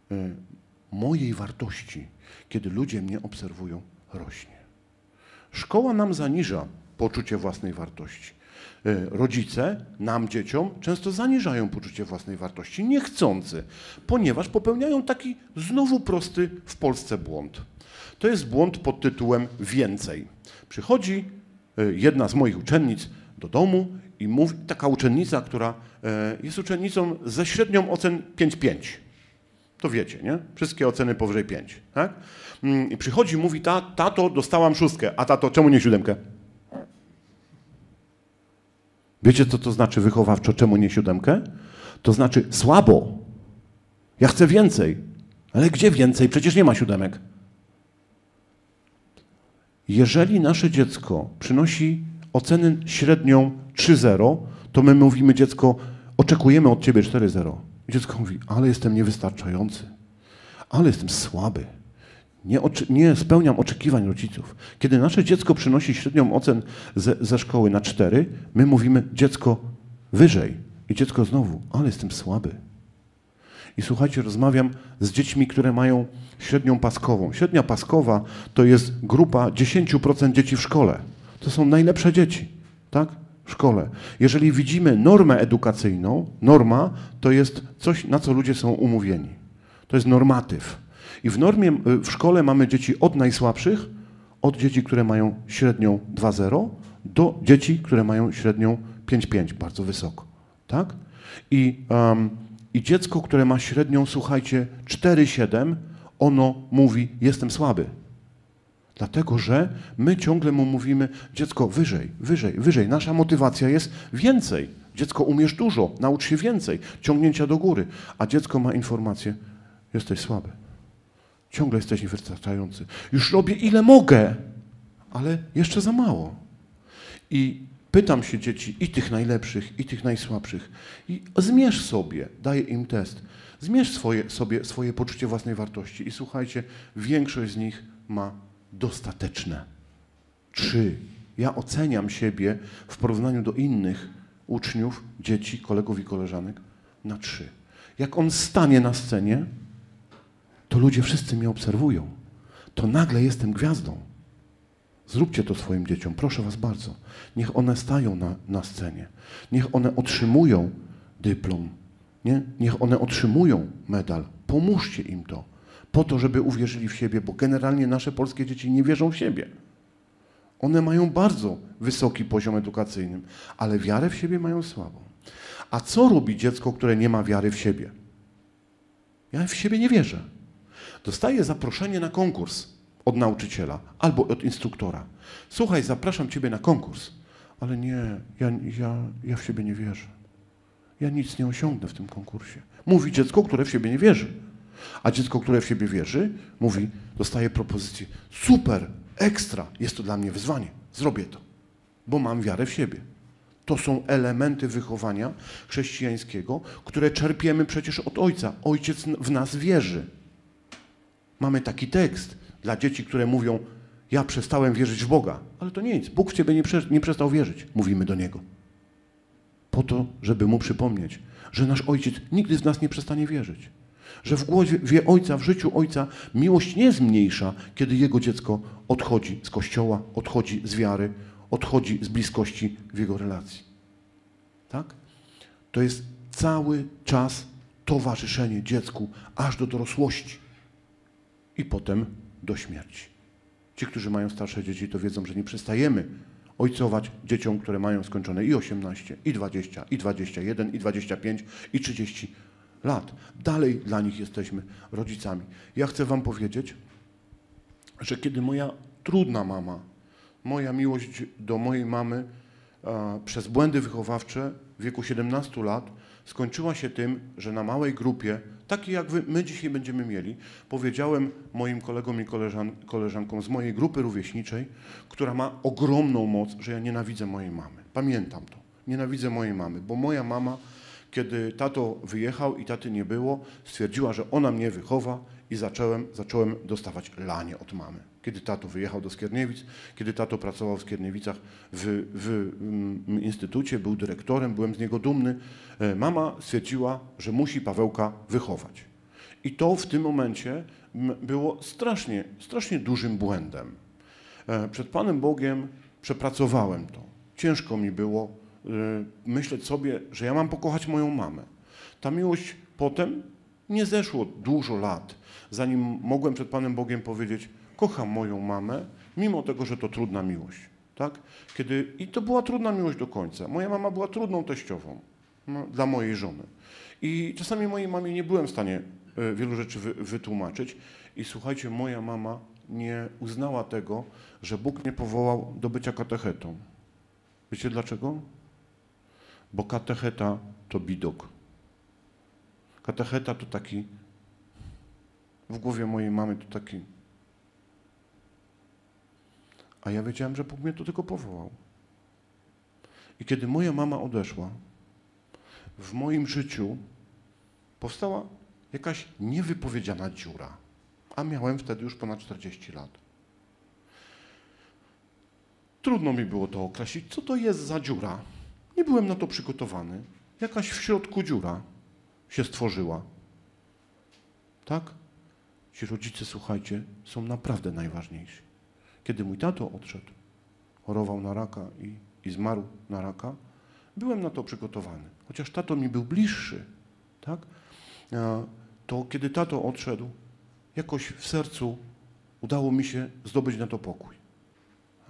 mojej wartości, kiedy ludzie mnie obserwują, rośnie. Szkoła nam zaniża poczucie własnej wartości. Rodzice nam, dzieciom, często zaniżają poczucie własnej wartości, niechcący, ponieważ popełniają taki znowu prosty w Polsce błąd. To jest błąd pod tytułem więcej. Przychodzi jedna z moich uczennic do domu i mówi, taka uczennica, która jest uczennicą ze średnią ocen 5,5. To wiecie, nie? Wszystkie oceny powyżej 5, tak? I przychodzi i mówi: tato, dostałam 6, a tato, czemu nie 7? Wiecie, co to znaczy wychowawczo, czemu nie 7? To znaczy słabo. Ja chcę więcej. Ale gdzie więcej? Przecież nie ma 7. Jeżeli nasze dziecko przynosi ocenę średnią 3,0, to my mówimy: dziecko, oczekujemy od ciebie 4,0. I dziecko mówi: ale jestem niewystarczający, ale jestem słaby, nie spełniam oczekiwań rodziców. Kiedy nasze dziecko przynosi średnią ocen ze szkoły na 4, my mówimy dziecko wyżej. I dziecko znowu, ale jestem słaby. I słuchajcie, rozmawiam z dziećmi, które mają średnią paskową. Średnia paskowa to jest grupa 10% dzieci w szkole. To są najlepsze dzieci, tak? W szkole. Jeżeli widzimy normę edukacyjną, norma to jest coś, na co ludzie są umówieni. To jest normatyw. I w szkole mamy dzieci od najsłabszych, od dzieci, które mają średnią 2,0 do dzieci, które mają średnią 5,5, bardzo wysoko, tak? I dziecko, które ma średnią, słuchajcie, 4,7, ono mówi, jestem słaby. Dlatego, że my ciągle mu mówimy, dziecko, wyżej, wyżej, wyżej. Nasza motywacja jest więcej. Dziecko, umiesz dużo, naucz się więcej, ciągnięcia do góry. A dziecko ma informację, jesteś słaby. Ciągle jesteś niewystarczający. Już robię ile mogę, ale jeszcze za mało. I pytam się dzieci, i tych najlepszych, i tych najsłabszych, i zmierz sobie, daję im test, zmierz swoje poczucie własnej wartości. I słuchajcie, większość z nich ma dostateczne. 3. Ja oceniam siebie w porównaniu do innych uczniów, dzieci, kolegów i koleżanek na 3. Jak on stanie na scenie, to ludzie wszyscy mnie obserwują. To nagle jestem gwiazdą. Zróbcie to swoim dzieciom, proszę was bardzo. Niech one stają na scenie. Niech one otrzymują dyplom. Nie? Niech one otrzymują medal. Pomóżcie im to. Po to, żeby uwierzyli w siebie, bo generalnie nasze polskie dzieci nie wierzą w siebie. One mają bardzo wysoki poziom edukacyjny, ale wiarę w siebie mają słabą. A co robi dziecko, które nie ma wiary w siebie? Ja w siebie nie wierzę. Dostaję zaproszenie na konkurs od nauczyciela albo od instruktora. Słuchaj, zapraszam ciebie na konkurs, ale nie, ja w siebie nie wierzę. Ja nic nie osiągnę w tym konkursie. Mówi dziecko, które w siebie nie wierzy. A dziecko, które w siebie wierzy, mówi, dostaje propozycję, super, ekstra, jest to dla mnie wyzwanie, zrobię to, bo mam wiarę w siebie. To są elementy wychowania chrześcijańskiego, które czerpiemy przecież od Ojca. Ojciec w nas wierzy. Mamy taki tekst dla dzieci, które mówią, ja przestałem wierzyć w Boga, ale to nic, Bóg w ciebie nie przestał wierzyć, mówimy do Niego. Po to, żeby Mu przypomnieć, że nasz Ojciec nigdy w nas nie przestanie wierzyć. Że w głowie Ojca, w życiu Ojca miłość nie zmniejsza, kiedy Jego dziecko odchodzi z Kościoła, odchodzi z wiary, odchodzi z bliskości w Jego relacji. Tak? To jest cały czas towarzyszenie dziecku aż do dorosłości i potem do śmierci. Ci, którzy mają starsze dzieci, to wiedzą, że nie przestajemy ojcować dzieciom, które mają skończone i 18, i 20, i 21, i 25, i 30 lat. Dalej dla nich jesteśmy rodzicami. Ja chcę wam powiedzieć, że kiedy moja trudna mama, moja miłość do mojej mamy przez błędy wychowawcze w wieku 17 lat skończyła się tym, że na małej grupie, takiej jak my dzisiaj będziemy mieli, powiedziałem moim kolegom i koleżankom z mojej grupy rówieśniczej, która ma ogromną moc, że ja nienawidzę mojej mamy. Pamiętam to. Nienawidzę mojej mamy, bo moja mama, kiedy tato wyjechał i taty nie było, stwierdziła, że ona mnie wychowa i zacząłem dostawać lanie od mamy. Kiedy tato wyjechał do Skierniewic, kiedy tato pracował w Skierniewicach w instytucie, był dyrektorem, byłem z niego dumny, mama stwierdziła, że musi Pawełka wychować. I to w tym momencie było strasznie dużym błędem. Przed Panem Bogiem przepracowałem to. Ciężko mi było myśleć sobie, że ja mam pokochać moją mamę. Ta miłość potem nie zeszło dużo lat, zanim mogłem przed Panem Bogiem powiedzieć, kocham moją mamę, mimo tego, że to trudna miłość. Tak? I to była trudna miłość do końca. Moja mama była trudną teściową dla mojej żony. I czasami mojej mamie nie byłem w stanie wielu rzeczy wytłumaczyć. I słuchajcie, moja mama nie uznała tego, że Bóg mnie powołał do bycia katechetą. Wiecie dlaczego? Bo katecheta to bidok. Katecheta to taki, w głowie mojej mamy to taki. A ja wiedziałem, że Bóg mnie do tego powołał. I kiedy moja mama odeszła, w moim życiu powstała jakaś niewypowiedziana dziura. a miałem wtedy już ponad 40 lat. Trudno mi było to określić, co to jest za dziura. Nie byłem na to przygotowany. Jakaś w środku dziura się stworzyła. Tak? Ci rodzice, słuchajcie, są naprawdę najważniejsi. Kiedy mój tato odszedł, chorował na raka i zmarł na raka, byłem na to przygotowany. Chociaż tato mi był bliższy, tak? To kiedy tato odszedł, jakoś w sercu udało mi się zdobyć na to pokój. Tak?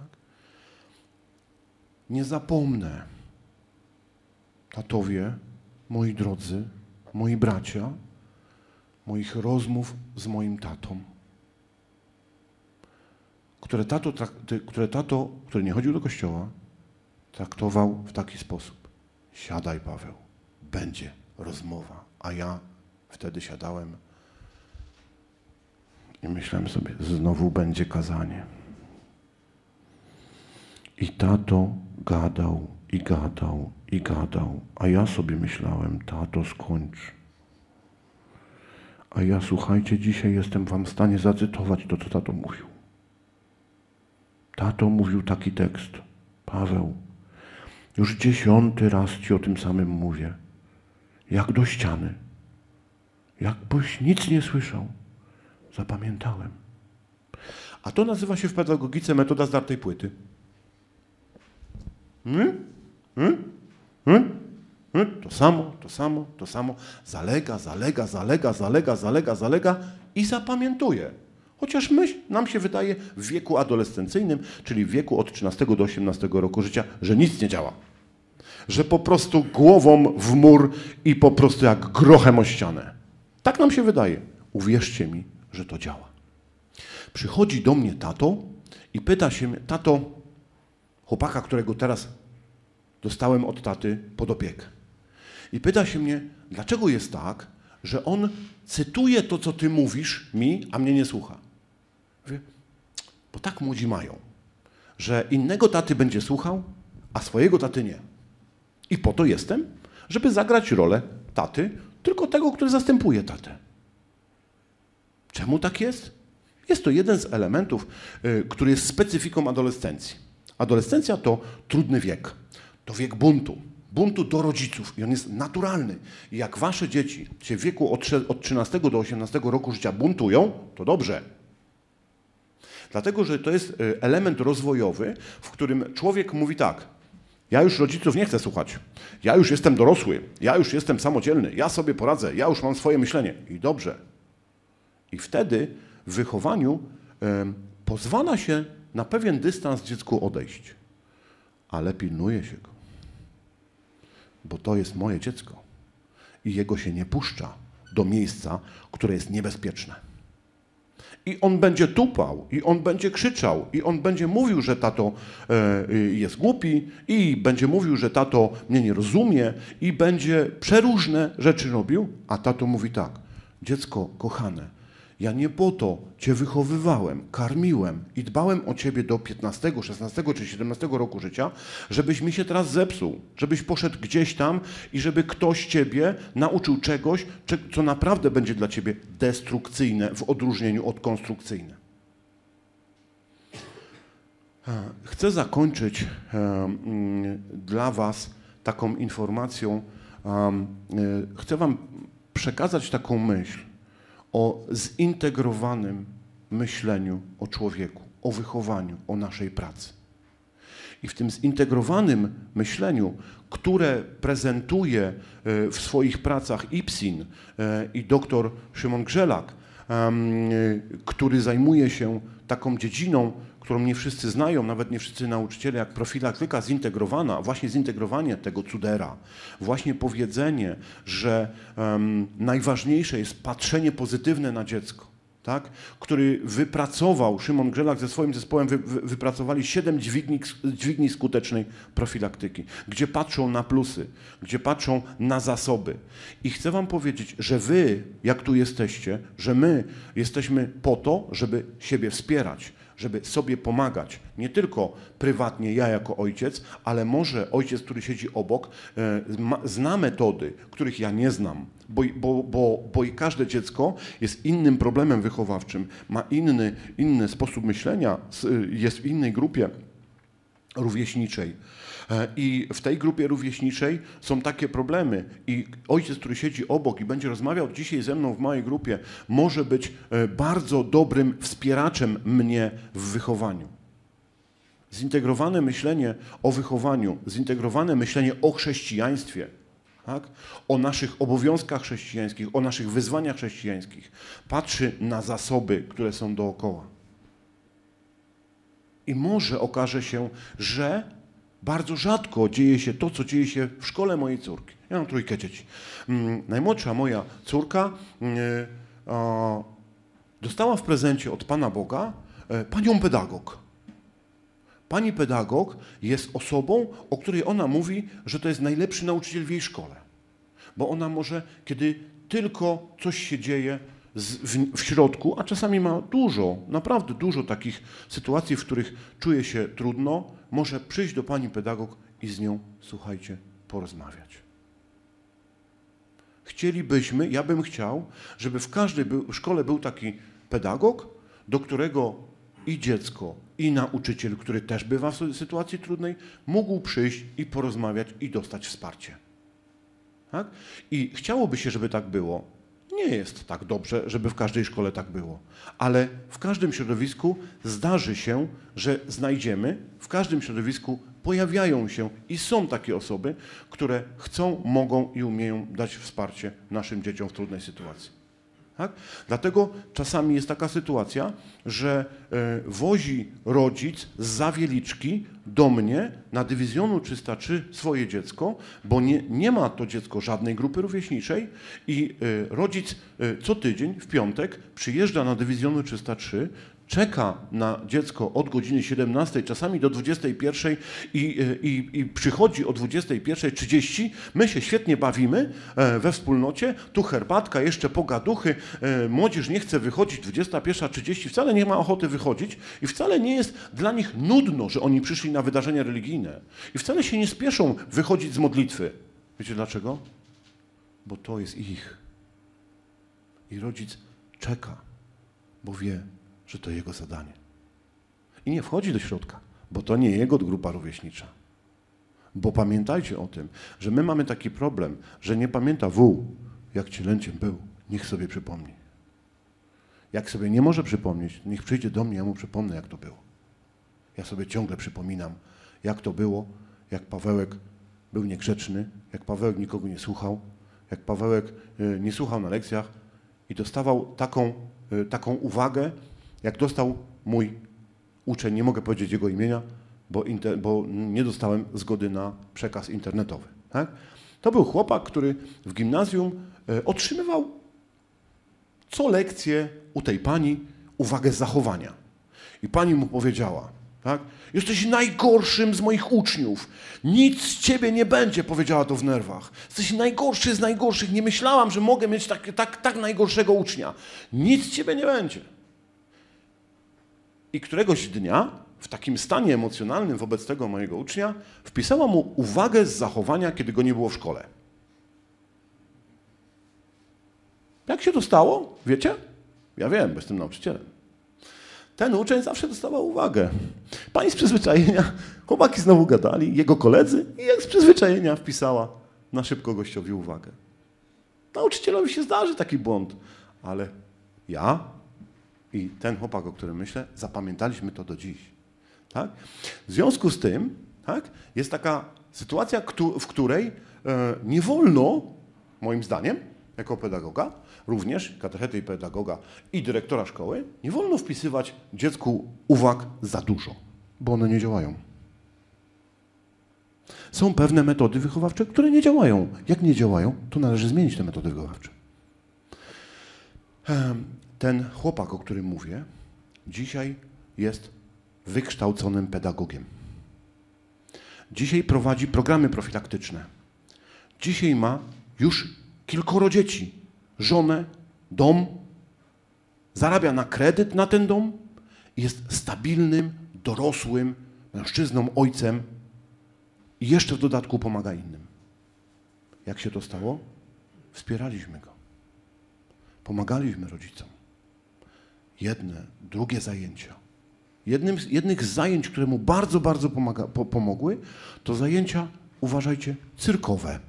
Nie zapomnę, tatowie, moi drodzy, moi bracia, moich rozmów z moim tatą, który nie chodził do kościoła, traktował w taki sposób. Siadaj, Paweł, będzie rozmowa. A ja wtedy siadałem i myślałem sobie, znowu będzie kazanie. I tato gadał, i gadał, i gadał, a ja sobie myślałem, tato, skończ. A ja, słuchajcie, dzisiaj jestem wam w stanie zacytować to, co tato mówił. Tato mówił taki tekst. Paweł, już 10. raz ci o tym samym mówię. Jak do ściany. Jakbyś nic nie słyszał. Zapamiętałem. A to nazywa się w pedagogice metoda zdartej płyty. To samo. Zalega i zapamiętuje. Chociaż nam się wydaje w wieku adolescencyjnym, czyli w wieku od 13 do 18 roku życia, że nic nie działa. Że po prostu głową w mur i po prostu jak grochem o ścianę. Tak nam się wydaje. Uwierzcie mi, że to działa. Przychodzi do mnie tato i pyta się mnie, tato, chłopaka, którego teraz dostałem od taty pod opiekę. I pyta się mnie, dlaczego jest tak, że on cytuje to, co ty mówisz mi, a mnie nie słucha. Mówię, bo tak młodzi mają, że innego taty będzie słuchał, a swojego taty nie. I po to jestem, żeby zagrać rolę taty, tylko tego, który zastępuje tatę. Czemu tak jest? Jest to jeden z elementów, który jest specyfiką adolescencji. Adolescencja to trudny wiek. To wiek buntu. Buntu do rodziców i on jest naturalny. I jak wasze dzieci się w wieku od 13 do 18 roku życia buntują, to dobrze. Dlatego, że to jest element rozwojowy, w którym człowiek mówi tak, ja już rodziców nie chcę słuchać, ja już jestem dorosły, ja już jestem samodzielny, ja sobie poradzę, ja już mam swoje myślenie. I dobrze. I wtedy w wychowaniu pozwala się na pewien dystans dziecku odejść. Ale pilnuje się go. Bo to jest moje dziecko. I jego się nie puszcza do miejsca, które jest niebezpieczne. I on będzie tupał, i on będzie krzyczał, i on będzie mówił, że tato jest głupi, i będzie mówił, że tato mnie nie rozumie, i będzie przeróżne rzeczy robił, a tato mówi tak, dziecko kochane, ja nie po to cię wychowywałem, karmiłem i dbałem o ciebie do 15, 16 czy 17 roku życia, żebyś mi się teraz zepsuł, żebyś poszedł gdzieś tam i żeby ktoś ciebie nauczył czegoś, co naprawdę będzie dla ciebie destrukcyjne w odróżnieniu od konstrukcyjne. Chcę zakończyć dla was taką informacją, chcę wam przekazać taką myśl, o zintegrowanym myśleniu o człowieku, o wychowaniu, o naszej pracy. I w tym zintegrowanym myśleniu, które prezentuje w swoich pracach Ipsin i dr Szymon Grzelak, który zajmuje się taką dziedziną, którą nie wszyscy znają, nawet nie wszyscy nauczyciele, jak profilaktyka zintegrowana, właśnie zintegrowanie tego cudera, właśnie powiedzenie, że najważniejsze jest patrzenie pozytywne na dziecko, tak? Który wypracował, Szymon Grzelak ze swoim zespołem wypracowali 7 dźwigni skutecznej profilaktyki, gdzie patrzą na plusy, gdzie patrzą na zasoby. I chcę wam powiedzieć, że wy, jak tu jesteście, że my jesteśmy po to, żeby siebie wspierać, żeby sobie pomagać. Nie tylko prywatnie ja jako ojciec, ale może ojciec, który siedzi obok, zna metody, których ja nie znam. Bo i każde dziecko jest innym problemem wychowawczym, ma inny sposób myślenia, jest w innej grupie rówieśniczej. I w tej grupie rówieśniczej są takie problemy i ojciec, który siedzi obok i będzie rozmawiał dzisiaj ze mną w małej grupie, może być bardzo dobrym wspieraczem mnie w wychowaniu. Zintegrowane myślenie o wychowaniu, zintegrowane myślenie o chrześcijaństwie, tak? O naszych obowiązkach chrześcijańskich, o naszych wyzwaniach chrześcijańskich, patrzy na zasoby, które są dookoła. I może okaże się, że bardzo rzadko dzieje się to, co dzieje się w szkole mojej córki. Ja mam 3 dzieci. Najmłodsza moja córka dostała w prezencie od Pana Boga panią pedagog. Pani pedagog jest osobą, o której ona mówi, że to jest najlepszy nauczyciel w jej szkole. Bo ona może, kiedy tylko coś się dzieje w środku, a czasami ma dużo, naprawdę dużo takich sytuacji, w których czuje się trudno, może przyjść do pani pedagog i z nią, słuchajcie, porozmawiać. Chcielibyśmy, ja bym chciał, żeby w każdej szkole był taki pedagog, do którego i dziecko, i nauczyciel, który też bywa w sytuacji trudnej, mógł przyjść i porozmawiać i dostać wsparcie. Tak? I chciałoby się, żeby tak było. Nie jest tak dobrze, żeby w każdej szkole tak było, ale w każdym środowisku zdarzy się, że znajdziemy, w każdym środowisku pojawiają się i są takie osoby, które chcą, mogą i umieją dać wsparcie naszym dzieciom w trudnej sytuacji. Tak? Dlatego czasami jest taka sytuacja, że wozi rodzic z Zawieliczki do mnie na dywizjonu 303 swoje dziecko, bo nie ma to dziecko żadnej grupy rówieśniczej i rodzic co tydzień w piątek przyjeżdża na dywizjonu 303, czeka na dziecko od godziny 17, czasami do 21 i przychodzi o 21:30. My się świetnie bawimy we wspólnocie, tu herbatka, jeszcze pogaduchy, młodzież nie chce wychodzić, 21:30, wcale nie ma ochoty wychodzić i wcale nie jest dla nich nudno, że oni przyszli na wydarzenia religijne i wcale się nie spieszą wychodzić z modlitwy. Wiecie dlaczego? Bo to jest ich. I rodzic czeka, bo wie, że to jego zadanie. I nie wchodzi do środka, bo to nie jego grupa rówieśnicza. Bo pamiętajcie o tym, że my mamy taki problem, że nie pamięta wół, jak cielęciem był, niech sobie przypomni. Jak sobie nie może przypomnieć, niech przyjdzie do mnie, ja mu przypomnę, jak to było. Ja sobie ciągle przypominam, jak to było, jak Pawełek był niegrzeczny, jak Pawełek nikogo nie słuchał, jak Pawełek nie słuchał na lekcjach i dostawał taką uwagę, jak dostał mój uczeń, nie mogę powiedzieć jego imienia, bo nie dostałem zgody na przekaz internetowy. Tak? To był chłopak, który w gimnazjum otrzymywał co lekcję u tej pani uwagę z zachowania. I pani mu powiedziała, tak? Jesteś najgorszym z moich uczniów. Nic z ciebie nie będzie, powiedziała to w nerwach. Jesteś najgorszy z najgorszych. Nie myślałam, że mogę mieć tak najgorszego ucznia. Nic z ciebie nie będzie. I któregoś dnia, w takim stanie emocjonalnym wobec tego mojego ucznia, wpisała mu uwagę z zachowania, kiedy go nie było w szkole. Jak się to stało? Wiecie? Ja wiem, bo jestem nauczycielem. Ten uczeń zawsze dostawał uwagę. Pani z przyzwyczajenia, chłopaki znowu gadali, jego koledzy i jak z przyzwyczajenia wpisała na szybko gościowi uwagę. Nauczycielowi się zdarzy taki błąd, ale ja i ten chłopak, o którym myślę, zapamiętaliśmy to do dziś. Tak? W związku z tym, tak, jest taka sytuacja, w której nie wolno, moim zdaniem, jako pedagoga, również katechety i pedagoga i dyrektora szkoły, nie wolno wpisywać dziecku uwag za dużo, bo one nie działają. Są pewne metody wychowawcze, które nie działają. Jak nie działają, to należy zmienić te metody wychowawcze. Ten chłopak, o którym mówię, dzisiaj jest wykształconym pedagogiem. Dzisiaj prowadzi programy profilaktyczne. Dzisiaj ma już kilkoro dzieci, żonę, dom, zarabia na kredyt na ten dom jest stabilnym, dorosłym mężczyzną, ojcem i jeszcze w dodatku pomaga innym. Jak się to stało? Wspieraliśmy go. Pomagaliśmy rodzicom. Jedne, drugie zajęcia. Jednych z zajęć, które mu bardzo, bardzo pomogły, to zajęcia, uważajcie, cyrkowe.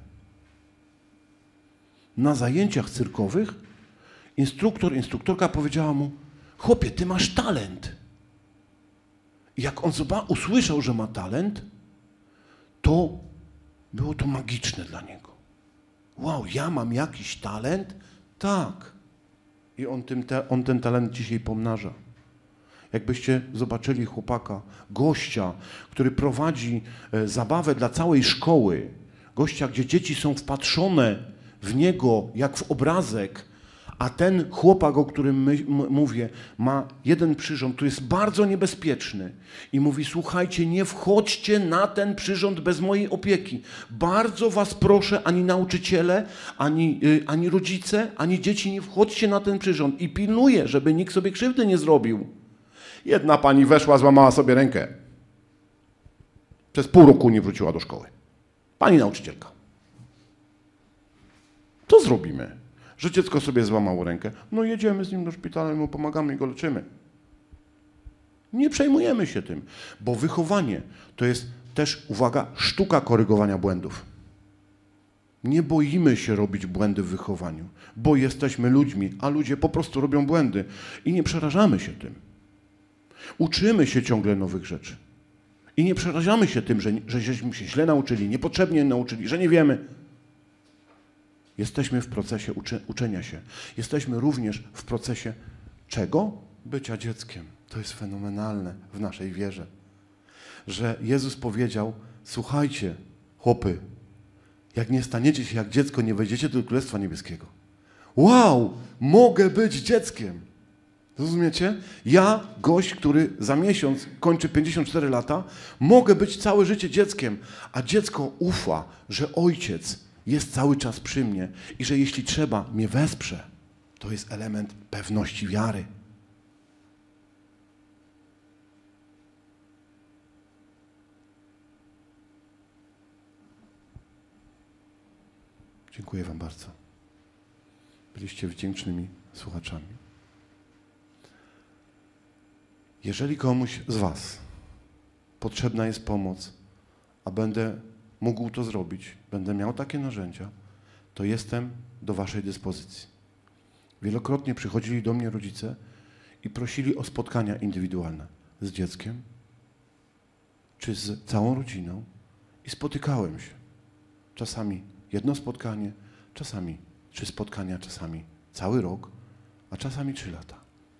Na zajęciach cyrkowych instruktorka powiedziała mu: chłopie, ty masz talent. I jak on usłyszał, że ma talent, to było to magiczne dla niego. Wow, ja mam jakiś talent? Tak. I on ten talent dzisiaj pomnaża. Jakbyście zobaczyli chłopaka, gościa, który prowadzi zabawę dla całej szkoły, gościa, gdzie dzieci są wpatrzone w niego jak w obrazek, a ten chłopak, o którym mówię, ma jeden przyrząd, który jest bardzo niebezpieczny i mówi: słuchajcie, nie wchodźcie na ten przyrząd bez mojej opieki. Bardzo was proszę, ani nauczyciele, ani rodzice, ani dzieci, nie wchodźcie na ten przyrząd. I pilnuję, żeby nikt sobie krzywdy nie zrobił. Jedna pani weszła, złamała sobie rękę. Przez pół roku nie wróciła do szkoły. Pani nauczycielka. Co zrobimy? Że dziecko sobie złamało rękę. No jedziemy z nim do szpitala, mu pomagamy i go leczymy. Nie przejmujemy się tym, bo wychowanie to jest też, uwaga, sztuka korygowania błędów. Nie boimy się robić błędy w wychowaniu, bo jesteśmy ludźmi, a ludzie po prostu robią błędy i nie przerażamy się tym. Uczymy się ciągle nowych rzeczy i nie przerażamy się tym, żeśmy się źle nauczyli, niepotrzebnie nauczyli, że nie wiemy. Jesteśmy w procesie uczenia się. Jesteśmy również w procesie czego? Bycia dzieckiem. To jest fenomenalne w naszej wierze. Że Jezus powiedział: słuchajcie, chłopy, jak nie staniecie się jak dziecko, nie wejdziecie do Królestwa Niebieskiego. Wow, mogę być dzieckiem. Rozumiecie? Ja, gość, który za miesiąc kończy 54 lata, mogę być całe życie dzieckiem, a dziecko ufa, że ojciec jest cały czas przy mnie i że jeśli trzeba, mnie wesprze. To jest element pewności wiary. Dziękuję wam bardzo. Byliście wdzięcznymi słuchaczami. Jeżeli komuś z was potrzebna jest pomoc, a będę mógł to zrobić, będę miał takie narzędzia, to jestem do waszej dyspozycji. Wielokrotnie przychodzili do mnie rodzice i prosili o spotkania indywidualne z dzieckiem czy z całą rodziną i spotykałem się. Czasami jedno spotkanie, czasami 3 spotkania, czasami cały rok, a czasami 3 lata.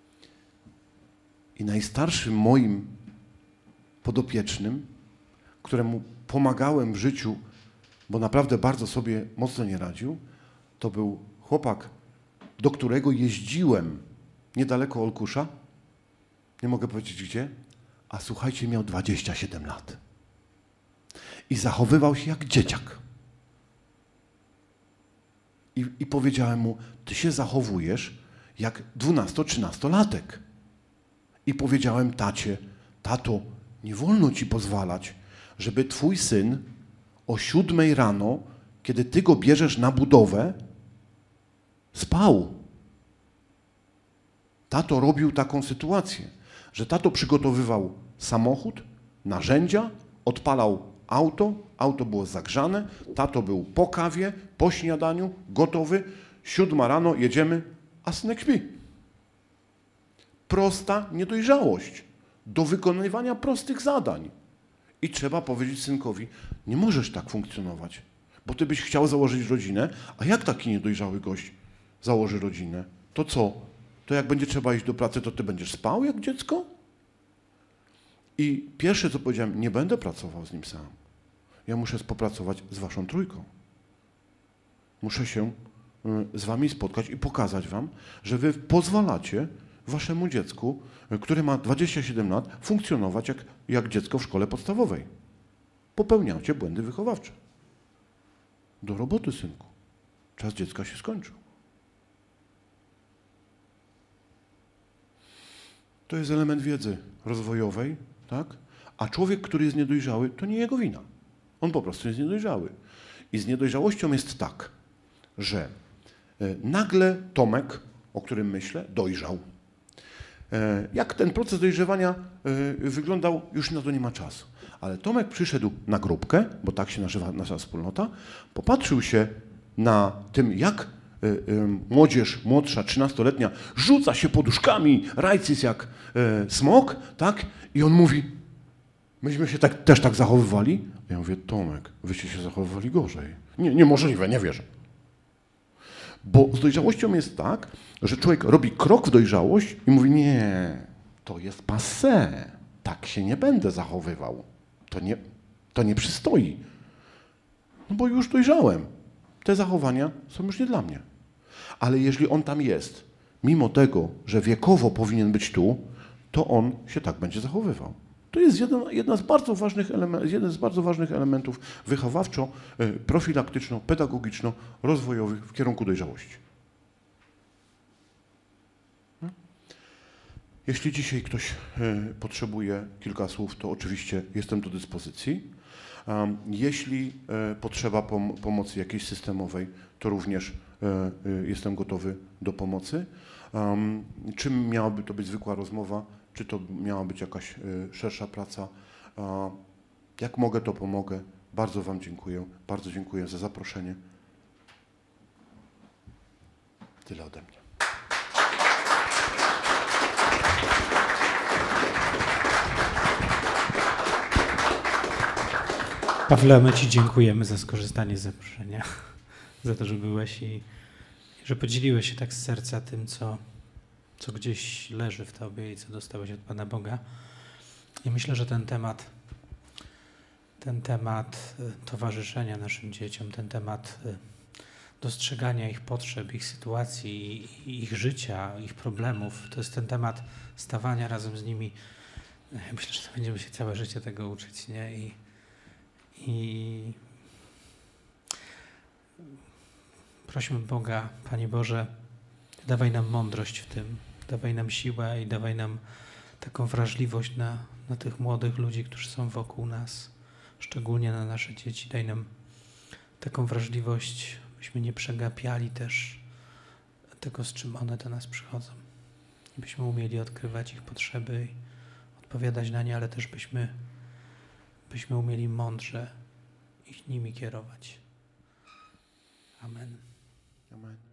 I najstarszym moim podopiecznym, któremu pomagałem w życiu, bo naprawdę bardzo sobie mocno nie radził, to był chłopak, do którego jeździłem niedaleko Olkusza. Nie mogę powiedzieć gdzie, a słuchajcie, miał 27 lat. I zachowywał się jak dzieciak. I powiedziałem mu: ty się zachowujesz jak 12-13-latek. I powiedziałem tacie: tato, nie wolno ci pozwalać, żeby twój syn o 7 rano, kiedy ty go bierzesz na budowę, spał. Tato robił taką sytuację, że tato przygotowywał samochód, narzędzia, odpalał auto było zagrzane, tato był po kawie, po śniadaniu, gotowy, 7 rano jedziemy, a synek śpi. Prosta niedojrzałość do wykonywania prostych zadań. I trzeba powiedzieć synkowi: nie możesz tak funkcjonować, bo ty byś chciał założyć rodzinę, a jak taki niedojrzały gość założy rodzinę? To co? To jak będzie trzeba iść do pracy, to ty będziesz spał jak dziecko? I pierwsze co powiedziałem: nie będę pracował z nim sam. Ja muszę współpracować z waszą trójką. Muszę się z wami spotkać i pokazać wam, że wy pozwalacie waszemu dziecku, które ma 27 lat, funkcjonować jak dziecko w szkole podstawowej. Popełniacie błędy wychowawcze. Do roboty, synku. Czas dziecka się skończył. To jest element wiedzy rozwojowej, tak? A człowiek, który jest niedojrzały, to nie jego wina. On po prostu jest niedojrzały. I z niedojrzałością jest tak, że nagle Tomek, o którym myślę, dojrzał. Jak ten proces dojrzewania wyglądał, już na to nie ma czasu. Ale Tomek przyszedł na grupkę, bo tak się nazywa nasza wspólnota, popatrzył się na tym, jak młodzież młodsza, 13-letnia, rzuca się poduszkami, rajcis jak smok, tak? I on mówi, myśmy się też tak zachowywali. Ja mówię, Tomek, wyście się zachowywali gorzej. Niemożliwe, nie wierzę. Bo z dojrzałością jest tak, że człowiek robi krok w dojrzałość i mówi, nie, to jest passé, tak się nie będę zachowywał. To nie przystoi. No bo już dojrzałem. Te zachowania są już nie dla mnie. Ale jeżeli on tam jest, mimo tego, że wiekowo powinien być tu, to on się tak będzie zachowywał. To jest jeden z bardzo ważnych elementów wychowawczo-profilaktyczno-pedagogiczno-rozwojowych w kierunku dojrzałości. Jeśli dzisiaj ktoś potrzebuje kilka słów, to oczywiście jestem do dyspozycji. Jeśli potrzeba pomocy jakiejś systemowej, to również jestem gotowy do pomocy. Czym miałaby to być zwykła rozmowa, czy to miała być jakaś szersza praca? Jak mogę, to pomogę. Bardzo wam dziękuję. Bardzo dziękuję za zaproszenie. Tyle ode mnie. Pawle, my ci dziękujemy za skorzystanie z zaproszenia, za to, że byłeś i że podzieliłeś się tak z serca tym, co gdzieś leży w tobie i co dostałeś od Pana Boga. I myślę, że ten temat towarzyszenia naszym dzieciom, ten temat dostrzegania ich potrzeb, ich sytuacji, ich życia, ich problemów, to jest ten temat stawania razem z nimi. Myślę, że będziemy się całe życie tego uczyć, nie? I prośmy Boga, Panie Boże, dawaj nam mądrość w tym, dawaj nam siłę i dawaj nam taką wrażliwość na tych młodych ludzi, którzy są wokół nas, szczególnie na nasze dzieci. Daj nam taką wrażliwość, byśmy nie przegapiali też tego, z czym one do nas przychodzą. I byśmy umieli odkrywać ich potrzeby i odpowiadać na nie, ale też byśmy umieli mądrze ich nimi kierować. Amen. Amen.